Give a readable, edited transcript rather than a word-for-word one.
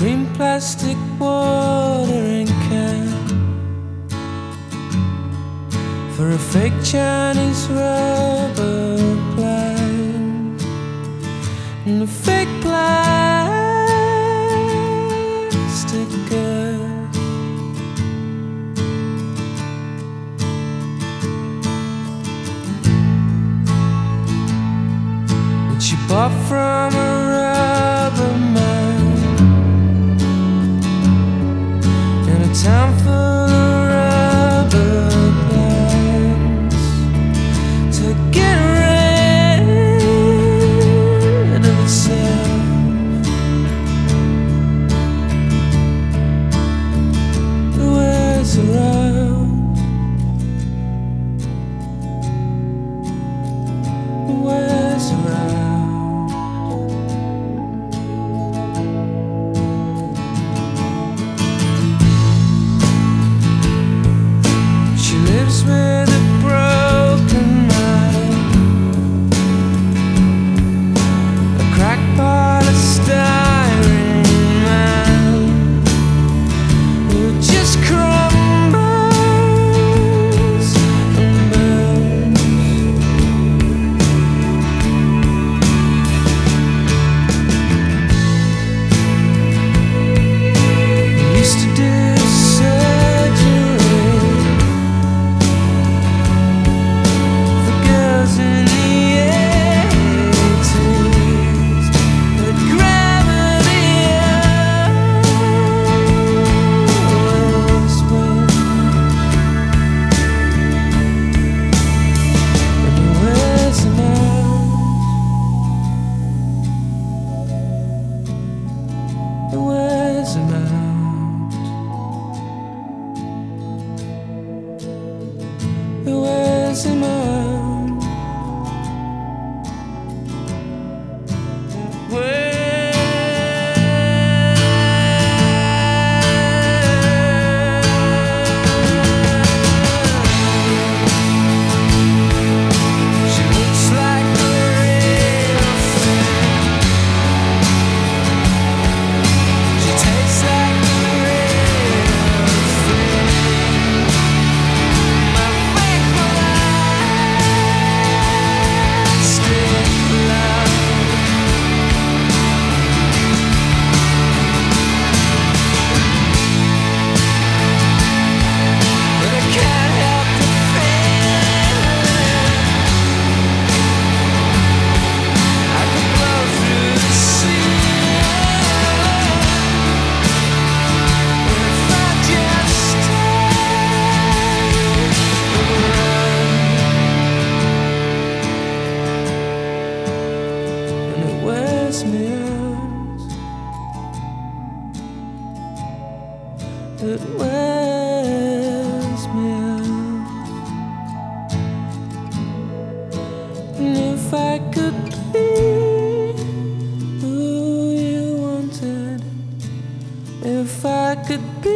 green plastic watering can for a fake Chinese rubber plant and a fake plastic girl that she bought from a rubber man in a town full of rubber plants to get rid of itself. It wears around. It wears around. With a broken mind, a cracked polystyrene man who just crumbles and burns. He used to do it wears him out. It wears him out. It wears me out. It wears me out. And if I could be who you wanted, if I could be